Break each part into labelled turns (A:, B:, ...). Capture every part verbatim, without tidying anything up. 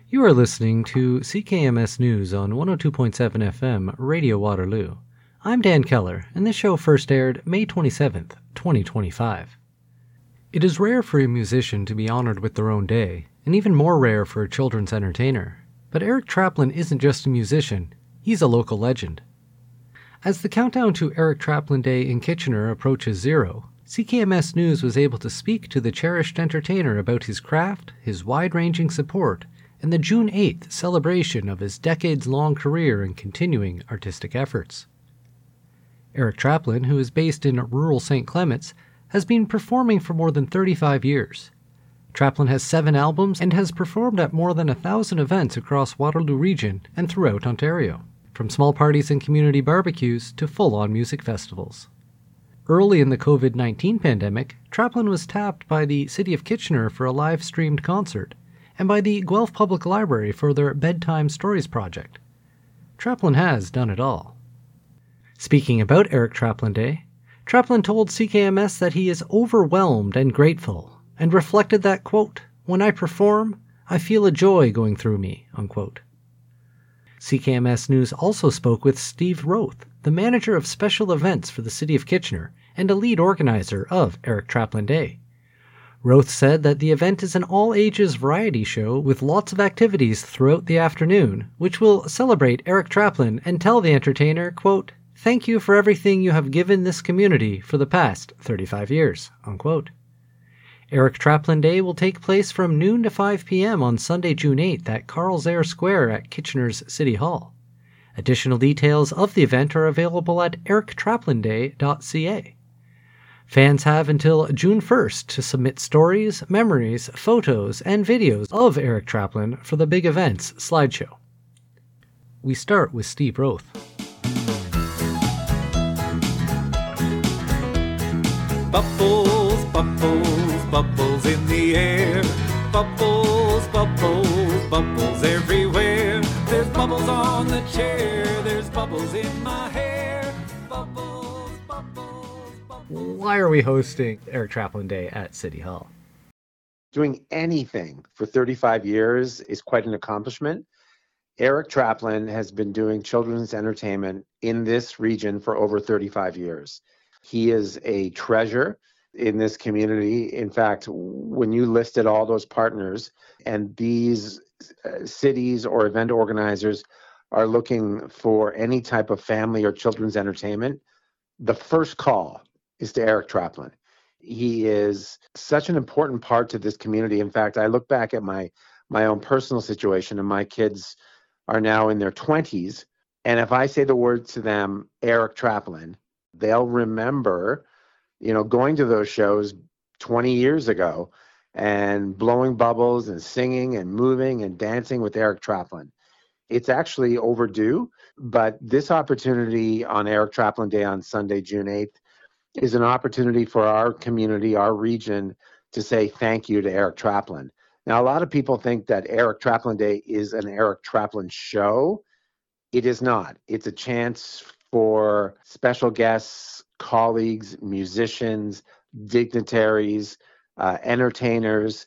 A: You are listening to C K M S News on one oh two point seven F M, Radio Waterloo. I'm Dan Keller, and this show first aired May twenty-seventh, twenty twenty-five. It is rare for a musician to be honored with their own day, and even more rare for a children's entertainer. But Eric Traplin isn't just a musician, he's a local legend. As the countdown to Eric Traplin Day in Kitchener approaches zero, C K M S News was able to speak to the cherished entertainer about his craft, his wide-ranging support, and the June eighth celebration of his decades-long career and continuing artistic efforts. Eric Traplin, who is based in rural Saint Clements, has been performing for more than thirty-five years. Traplin has seven albums and has performed at more than a thousand events across Waterloo Region and throughout Ontario, from small parties and community barbecues to full-on music festivals. Early in the covid nineteen pandemic, Traplin was tapped by the City of Kitchener for a live-streamed concert, and by the Guelph Public Library for their Bedtime Stories project. Traplin has done it all. Speaking about Eric Traplin Day, Traplin told C K M S that he is overwhelmed and grateful, and reflected that, quote, "When I perform, I feel a joy going through me," unquote. C K M S News also spoke with Steve Roth, the manager of special events for the City of Kitchener and a lead organizer of Eric Traplin Day. Roth said that the event is an all-ages variety show with lots of activities throughout the afternoon, which will celebrate Eric Traplin and tell the entertainer, quote, "Thank you for everything you have given this community for the past thirty-five years, unquote. Eric Traplin Day will take place from noon to five p.m. on Sunday, June eighth at Carl Zare Square at Kitchener's City Hall. Additional details of the event are available at eric traplin day dot c a. Fans have until June first to submit stories, memories, photos, and videos of Eric Traplin for the Big Events slideshow. We start with Steve Roth.
B: Bubbles, bubbles, bubbles in the air. Bubbles, bubbles, bubbles everywhere. There's bubbles on the chair. There's bubbles in my hair. Bubbles, bubbles, bubbles.
A: Why are we hosting Eric Traplin Day at City Hall?
C: Doing anything for thirty-five years is quite an accomplishment. Eric Traplin has been doing children's entertainment in this region for over thirty-five years. He is a treasure in this community. In fact, when you listed all those partners and these uh, cities or event organizers are looking for any type of family or children's entertainment, the first call is to Eric Traplin. He is such an important part to this community. In fact, I look back at my my own personal situation, and my kids are now in their twenties. And if I say the word to them, Eric Traplin, they'll remember, you know, going to those shows twenty years ago and blowing bubbles and singing and moving and dancing with Eric Traplin. It's actually overdue, but this opportunity on Eric Traplin Day on Sunday, June eighth, is an opportunity for our community, our region, to say thank you to Eric Traplin. Now, a lot of people think that Eric Traplin Day is an Eric Traplin show. It is not. It's a chance for special guests, colleagues, musicians, dignitaries, uh, entertainers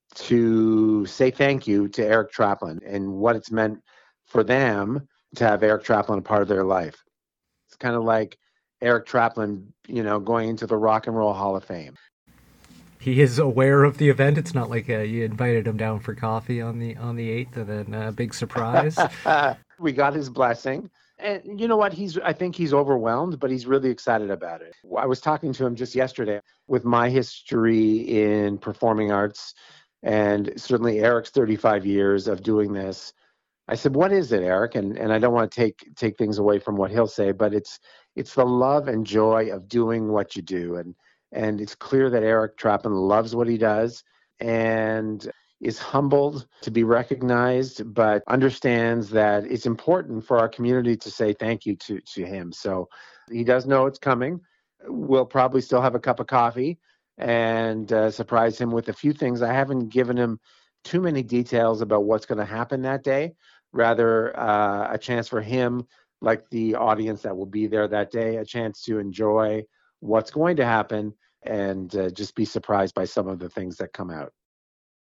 C: to say thank you to Eric Traplin and what it's meant for them to have Eric Traplin a part of their life. It's kind of like Eric Traplin, you know, going into the Rock and Roll Hall of Fame.
A: He is aware of the event. It's not like uh, you invited him down for coffee on the on the eighth and then a uh, big surprise.
C: We got his blessing. And you know what? He's I think he's overwhelmed, but he's really excited about it. I was talking to him just yesterday with my history in performing arts and certainly Eric's thirty-five years of doing this. I said, "What is it, Eric?" And and I don't want to take take things away from what he'll say, but it's it's the love and joy of doing what you do. And and it's clear that Eric Traplin loves what he does and is humbled to be recognized, but understands that it's important for our community to say thank you to, to him. So he does know it's coming. We'll probably still have a cup of coffee and uh, surprise him with a few things. I haven't given him too many details about what's going to happen that day, rather uh, a chance for him, like the audience that will be there that day, a chance to enjoy what's going to happen and uh, just be surprised by some of the things that come out.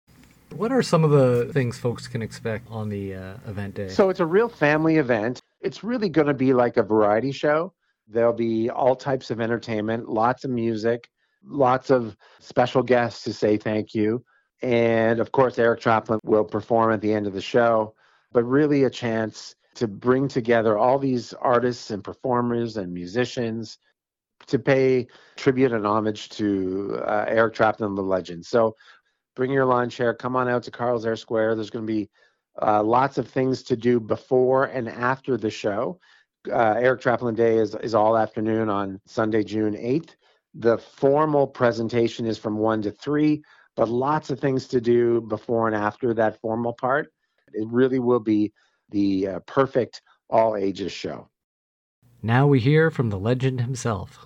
A: What are some of the things folks can expect on the uh, event day?
C: So it's a real family event. It's really going to be like a variety show. There'll be all types of entertainment, lots of music, lots of special guests to say thank you. And of course, Eric Traplin will perform at the end of the show, but really a chance to bring together all these artists and performers and musicians to pay tribute and homage to uh, Eric Traplin, the legend. So bring your lawn chair, come on out to Carl's Air Square. There's going to be uh, lots of things to do before and after the show. Uh, Eric Traplin Day is, is all afternoon on Sunday, June eighth. The formal presentation is from one to three, but lots of things to do before and after that formal part. It really will be the uh, perfect all ages show.
A: Now we hear from the legend himself.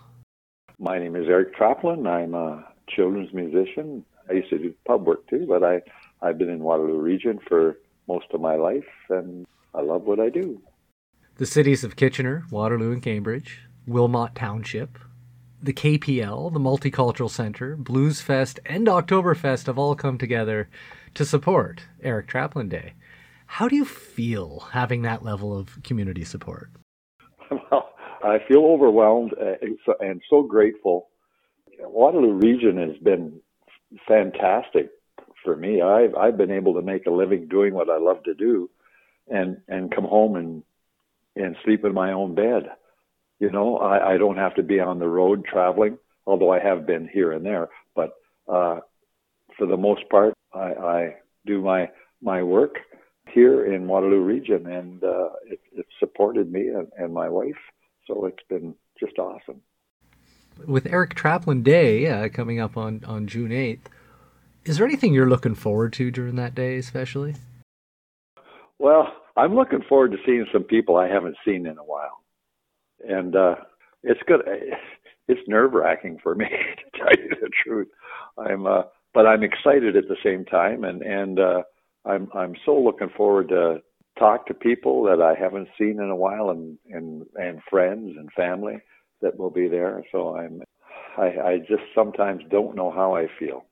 D: My name is Eric Traplin. I'm a children's musician. I used to do pub work too, but I, I've been in Waterloo Region for most of my life, and I love what I do.
A: The cities of Kitchener, Waterloo, and Cambridge, Wilmot Township, the K P L, the Multicultural Centre, Blues Fest, and Oktoberfest have all come together to support Eric Traplin Day. How do you feel having that level of community support?
D: Well, I feel overwhelmed and so grateful. Waterloo Region has been fantastic for me. I've I've been able to make a living doing what I love to do, and and come home and and sleep in my own bed. You know, I, I don't have to be on the road traveling, although I have been here and there. But uh, for the most part, I, I do my my work here in Waterloo Region, and uh, it, it supported me and, and my wife. So it's been just awesome.
A: With Eric Traplin Day uh, coming up on, on June eighth, is there anything you're looking forward to during that day especially?
D: Well, I'm looking forward to seeing some people I haven't seen in a while. And uh, it's good. It's nerve-wracking for me, to tell you the truth. I'm, uh, but I'm excited at the same time, and and uh, I'm I'm so looking forward to talk to people that I haven't seen in a while, and and, and friends and family that will be there. So I'm I, I just sometimes don't know how I feel.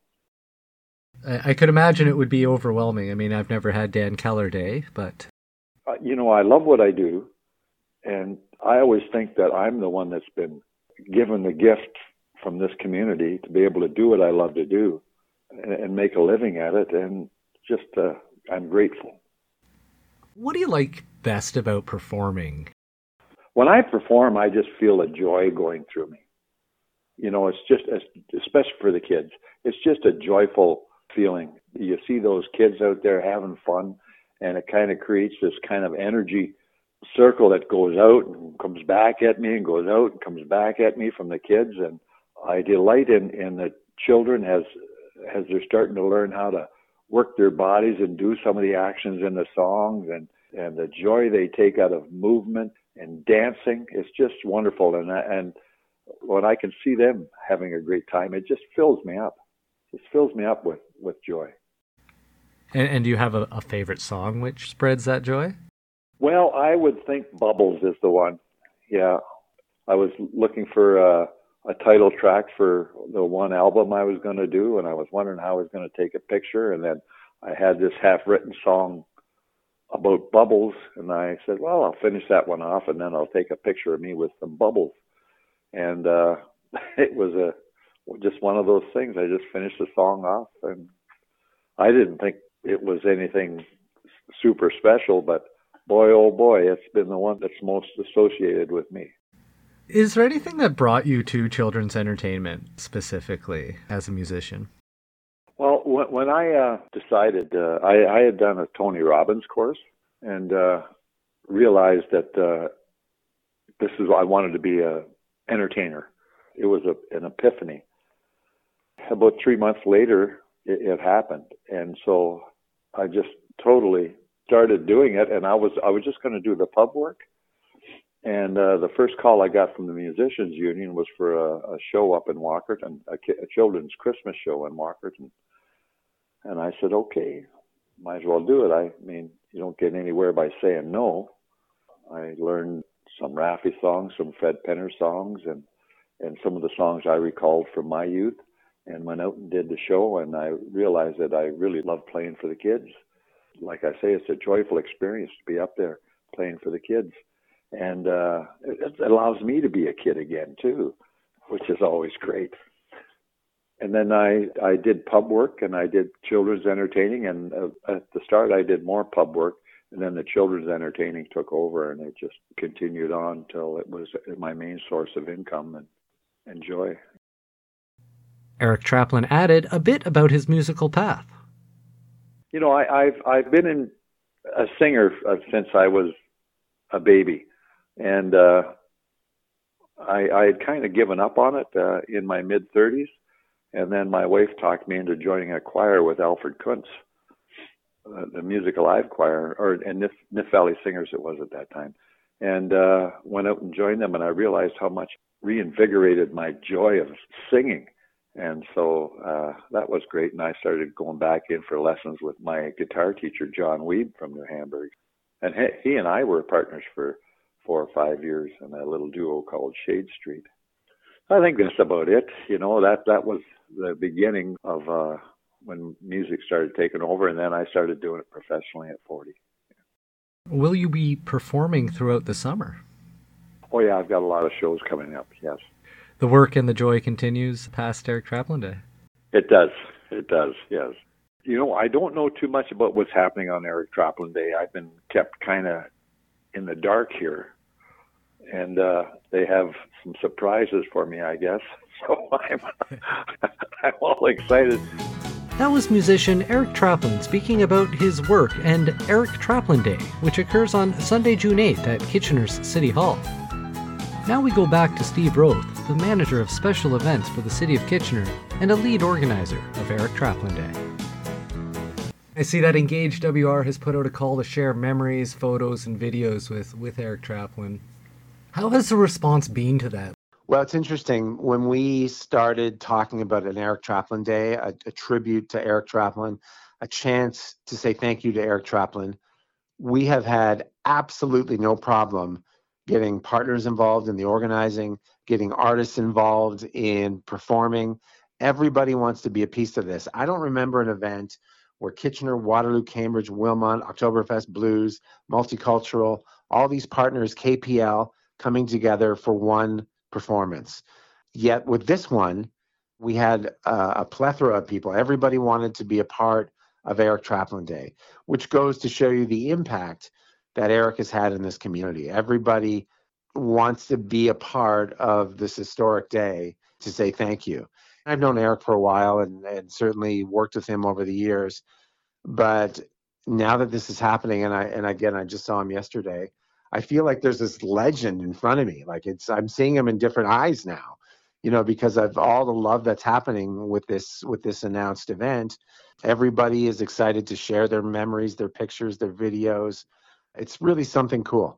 A: I, I could imagine it would be overwhelming. I mean, I've never had Dan Keller Day, but
D: uh, you know, I love what I do, and I always think that I'm the one that's been given the gift from this community to be able to do what I love to do and, and make a living at it. And just, uh, I'm grateful.
A: What do you like best about performing?
D: When I perform, I just feel a joy going through me. You know, it's just, especially for the kids, it's just a joyful feeling. You see those kids out there having fun, and it kind of creates this kind of energy circle that goes out and comes back at me and goes out and comes back at me from the kids. And I delight in, in the children as as they're starting to learn how to work their bodies and do some of the actions in the songs, and, and the joy they take out of movement and dancing. It's just wonderful. And, and when I can see them having a great time, it just fills me up. It just fills me up with, with joy.
A: And, and do you have a, a favorite song which spreads that joy?
D: Well, I would think Bubbles is the one. Yeah. I was looking for a, a title track for the one album I was going to do, and I was wondering how I was going to take a picture. And then I had this half-written song about bubbles, and I said, well, I'll finish that one off, and then I'll take a picture of me with some bubbles. And uh, it was a just one of those things. I just finished the song off, and I didn't think it was anything super special, but boy, oh boy, it's been the one that's most associated with me.
A: Is there anything that brought you to children's entertainment specifically as a musician?
D: Well, when, when I uh, decided, uh, I, I had done a Tony Robbins course, and uh, realized that uh, this is I wanted to be a entertainer. It was a, an epiphany. About three months later, it, it happened, and so I just totally started doing it. And I was I was just going to do the pub work. And uh, the first call I got from the Musicians Union was for a, a show up in Walkerton, a, a children's Christmas show in Walkerton. And I said, okay, might as well do it. I mean, you don't get anywhere by saying no. I learned some Raffi songs, some Fred Penner songs, and, and some of the songs I recalled from my youth. and went out and did the show, and I realized that I really love playing for the kids. Like I say, it's a joyful experience to be up there playing for the kids. And uh, it, it allows me to be a kid again, too, which is always great. And then I, I did pub work, and I did children's entertaining, and uh, at the start I did more pub work, and then the children's entertaining took over, and it just continued on until it was my main source of income and, and joy.
A: Eric Traplin added a bit about his musical path.
D: You know, I, I've I've been in a singer since I was a baby, and uh, I, I had kind of given up on it uh, in my mid-thirties. And then my wife talked me into joining a choir with Alfred Kuntz, uh, the Musical Live Choir, or and Nif, Nif Valley Singers it was at that time. And uh, went out and joined them, and I realized how much reinvigorated my joy of singing. And so uh, that was great. And I started going back in for lessons with my guitar teacher, John Weeb from New Hamburg. And he, he and I were partners for four or five years in a little duo called Shade Street. I think that's about it. You know, that, that was the beginning of uh, when music started taking over, and then I started doing it professionally at forty.
A: Will you be performing throughout the summer?
D: Oh, yeah, I've got a lot of shows coming up, yes.
A: The work and the joy continues past Eric Traplin Day?
D: It does. It does, yes. You know, I don't know too much about what's happening on Eric Traplin Day. I've been kept kind of in the dark here. And uh, they have some surprises for me, I guess. So I'm, I'm all excited.
A: That was musician Eric Traplin speaking about his work and Eric Traplin Day, which occurs on Sunday, June eighth at Kitchener's City Hall. Now we go back to Steve Roth, the manager of special events for the City of Kitchener and a lead organizer of Eric Traplin Day. I see that Engage W R has put out a call to share memories, photos, and videos with, with Eric Traplin. How has the response been to that?
C: Well, it's interesting. When we started talking about an Eric Traplin Day, a, a tribute to Eric Traplin, a chance to say thank you to Eric Traplin, we have had absolutely no problem getting partners involved in the organizing, getting artists involved in performing. Everybody wants to be a piece of this. I don't remember an event where Kitchener, Waterloo, Cambridge, Wilmot, Oktoberfest Blues, Multicultural, all these partners, K P L, coming together for one performance. Yet with this one, we had uh, a plethora of people. Everybody wanted to be a part of Eric Traplin Day, which goes to show you the impact that Eric has had in this community. Everybody wants to be a part of this historic day to say thank you. I've known Eric for a while and, and certainly worked with him over the years. But now that this is happening, and I and again, I just saw him yesterday, I feel like there's this legend in front of me. Like it's, I'm seeing him in different eyes now, you know, because of all the love that's happening with this, with this announced event. Everybody is excited to share their memories, their pictures, their videos. It's really something cool.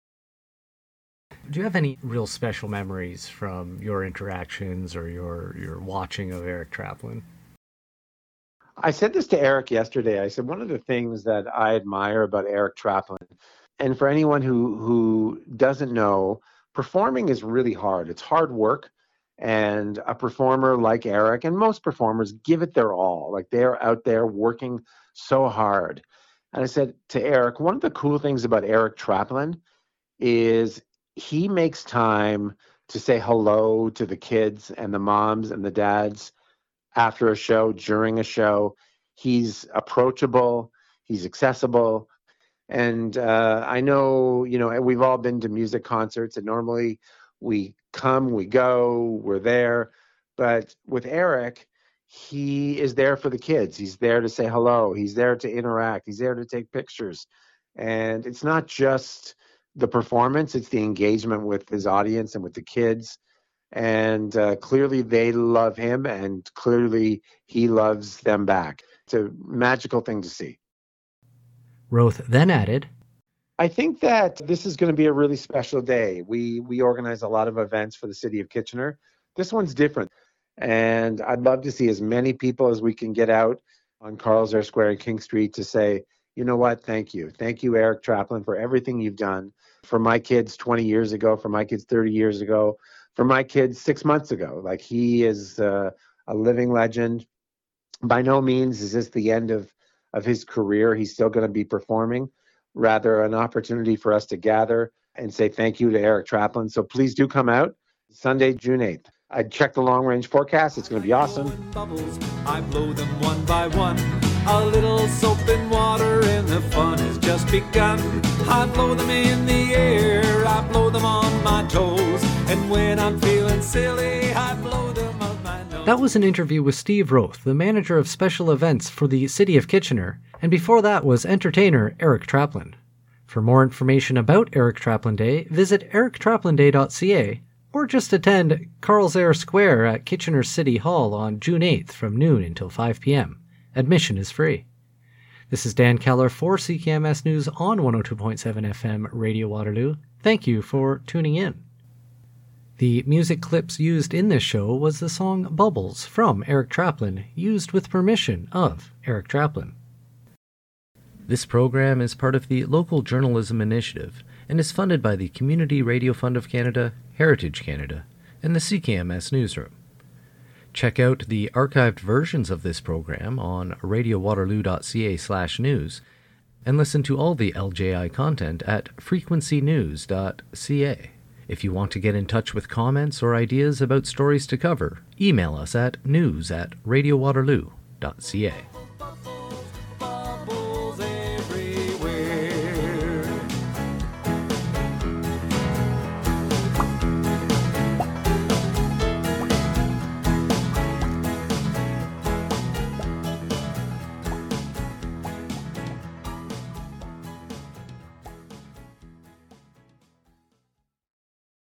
A: Do you have any real special memories from your interactions or your, your watching of Eric Traplin?
C: I said this to Eric yesterday. I said, one of the things that I admire about Eric Traplin, and for anyone who, who doesn't know, performing is really hard. It's hard work. And a performer like Eric, and most performers, give it their all. Like they're out there working so hard. And I said to Eric, one of the cool things about Eric Traplin is he makes time to say hello to the kids and the moms and the dads after a show, during a show. He's approachable. He's accessible. And uh, I know, you know, we've all been to music concerts, and normally we come, we go, we're there. But with Eric, he is there for the kids. He's there to say hello. He's there to interact. He's there to take pictures. And it's not just the performance, it's the engagement with his audience and with the kids. And uh, clearly they love him, and clearly he loves them back. It's a magical thing to see.
A: Roth then added,
C: I think that this is going to be a really special day. We we organize a lot of events for the City of Kitchener. This one's different. And I'd love to see as many people as we can get out on Carl's Air Square and King Street to say, you know what, thank you. Thank you, Eric Traplin, for everything you've done for my kids twenty years ago, for my kids thirty years ago, for my kids six months ago. Like he is uh, a living legend. By no means is this the end of, of his career. He's still going to be performing, rather an opportunity for us to gather and say thank you to Eric Traplin. So please do come out Sunday, June eighth. I checked the long-range forecast. It's going to be awesome.
B: Bubbles, I blow them one by one. A little soap and water and the fun has just begun. I blow them in the air, I blow them on my toes. And when I'm feeling silly, I blow them up my nose.
A: That was an interview with Steve Roth, the manager of special events for the City of Kitchener, and before that was entertainer Eric Traplin. For more information about Eric Traplin Day, visit eric traplin day dot c a or just attend Carl's Air Square at Kitchener City Hall on June eighth from noon until five p.m. Admission is free. This is Dan Keller for C K M S News on one oh two point seven F M Radio Waterloo. Thank you for tuning in. The music clips used in this show was the song Bubbles from Eric Traplin, used with permission of Eric Traplin. This program is part of the Local Journalism Initiative and is funded by the Community Radio Fund of Canada, Heritage Canada, and the C K M S Newsroom. Check out the archived versions of this program on radio waterloo dot c a slash news and listen to all the L J I content at frequency news dot c a. If you want to get in touch with comments or ideas about stories to cover, email us at news at radio waterloo dot c a.